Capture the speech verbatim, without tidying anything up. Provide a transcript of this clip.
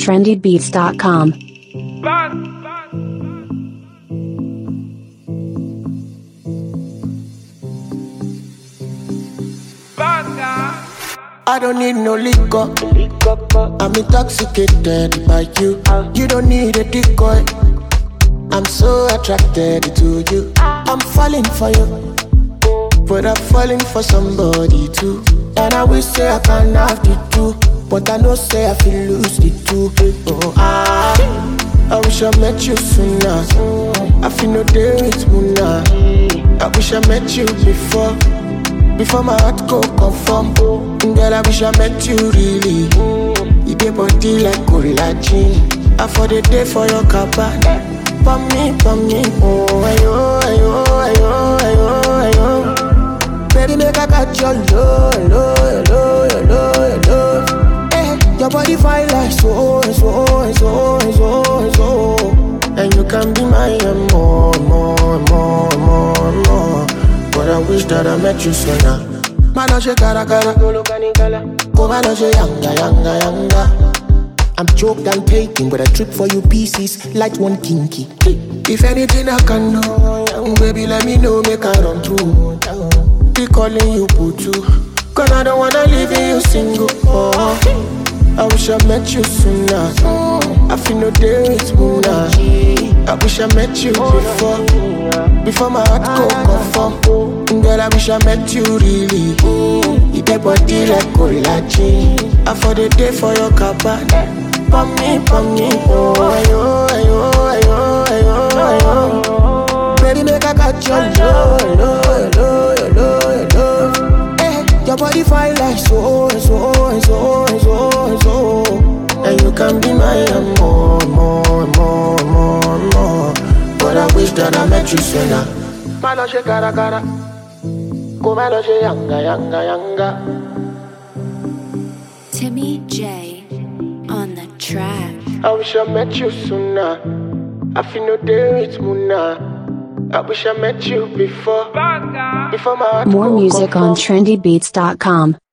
trendy beats dot com. I don't need no liquor. I'm intoxicated by you. You don't need a decoy. I'm so attracted to you. I'm falling for you, but I'm falling for somebody too. And I wish say I can have the two, but I know say I feel lose the two. Oh, I, I wish I met you sooner. I feel no day with Muna. I wish I met you before, before my heart go conform. Girl, I wish I met you really. You get body like collagen. I for the day for your cabana. For me, for me, oh, ayo, ayo, ayo, ayo, ayo. Baby, make I catch your love, love, love, love, love. Eh, your body fine like so, so, so, so, so. And you can be my more, more, more, more, more. But I wish that I met you sooner. Manoche cara cara, go manoche yanga, yanga, yanga. I'm choked and taking, but I trip for you pieces, light one kinky. If anything I can know, baby, let me know, make I run through. Be calling you Putu, cause I don't wanna leave you single. Oh, I wish I met you sooner. I feel no day with Muna. I wish I met you before, before my heart go conform. Girl, I wish I met you really. You get body like collagen. I for the day for your cabana. For me, for me, oh, ayo, ayo, ayo, ayo, ayo. Baby, make I catch your love, love, love, love, love. Eh, your body fine like so, so, so, so, so. And you can be my more, more, more, more, more. But I wish that I met you sooner. Manoche cara cara, go manoche yanga, yanga, yanga. Timmy J on the track. I wish I met you sooner. I feel no day with Muna. I wish I met you before, before my heart More go music conform. on trendy beats dot com.